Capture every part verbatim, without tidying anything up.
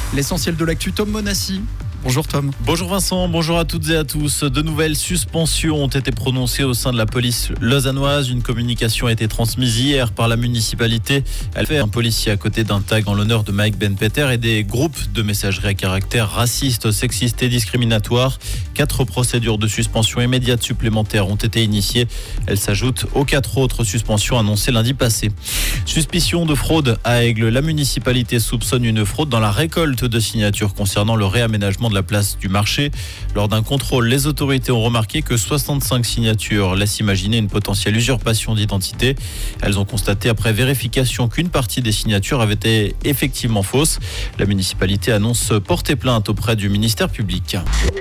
L'essentiel de l'actu, Tom Monassi. Bonjour Tom. Bonjour Vincent, bonjour à toutes et à tous. De nouvelles suspensions ont été prononcées au sein de la police lausannoise. Une communication a été transmise hier par la municipalité. Elle fait un policier à côté d'un tag en l'honneur de Mike Ben Peter et des groupes de messagerie à caractère raciste, sexiste et discriminatoire. Quatre procédures de suspension immédiate supplémentaires ont été initiées. Elles s'ajoutent aux quatre autres suspensions annoncées lundi passé. Suspicion de fraude à Aigle. La municipalité soupçonne une fraude dans la récolte de signatures concernant le réaménagement de la place du marché. Lors d'un contrôle, les autorités ont remarqué que soixante-cinq signatures laissent imaginer une potentielle usurpation d'identité. Elles ont constaté après vérification qu'une partie des signatures avait été effectivement fausse. La municipalité annonce porter plainte auprès du ministère public.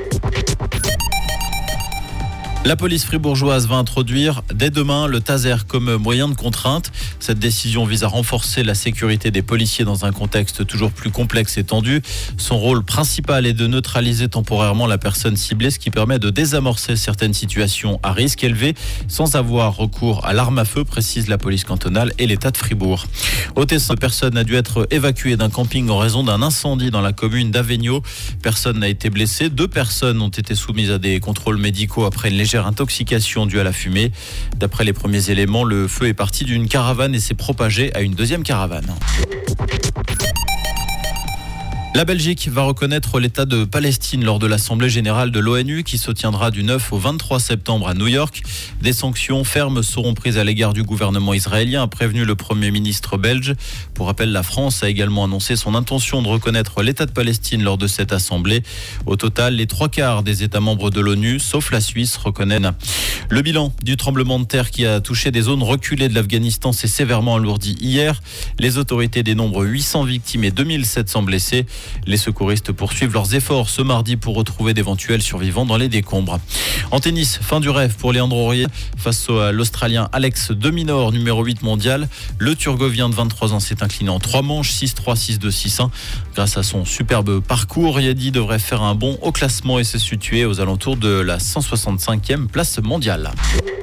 La police fribourgeoise va introduire dès demain le taser comme moyen de contrainte. Cette décision vise à renforcer la sécurité des policiers dans un contexte toujours plus complexe et tendu. Son rôle principal est de neutraliser temporairement la personne ciblée, ce qui permet de désamorcer certaines situations à risque élevé sans avoir recours à l'arme à feu, précise la police cantonale et l'État de Fribourg. Au Tessin, personne a dû être évacué d'un camping en raison d'un incendie dans la commune d'Avegno. Personne n'a été blessé. Deux personnes ont été soumises à des contrôles médicaux après une légère intoxication due à la fumée. D'après les premiers éléments, le feu est parti d'une caravane et s'est propagé à une deuxième caravane. La Belgique va reconnaître l'État de Palestine lors de l'Assemblée générale de l'ONU qui se tiendra du neuf au vingt-trois septembre à New York. Des sanctions fermes seront prises à l'égard du gouvernement israélien, a prévenu le Premier ministre belge. Pour rappel, la France a également annoncé son intention de reconnaître l'État de Palestine lors de cette assemblée. Au total, les trois quarts des États membres de l'ONU, sauf la Suisse, reconnaissent. Le bilan du tremblement de terre qui a touché des zones reculées de l'Afghanistan s'est sévèrement alourdi hier. Les autorités dénombrent huit cents victimes et deux mille sept cents blessés. Les secouristes poursuivent leurs efforts ce mardi pour retrouver d'éventuels survivants dans les décombres. En tennis, fin du rêve pour Leandro Royer face à l'Australien Alex de Minaur, numéro huit mondial. Le Turgovien de vingt-trois ans s'est incliné en trois manches, six trois, six deux, six un. Grâce à son superbe parcours, Yadi devrait faire un bond au classement et se situer aux alentours de la cent soixante-cinquième place mondiale.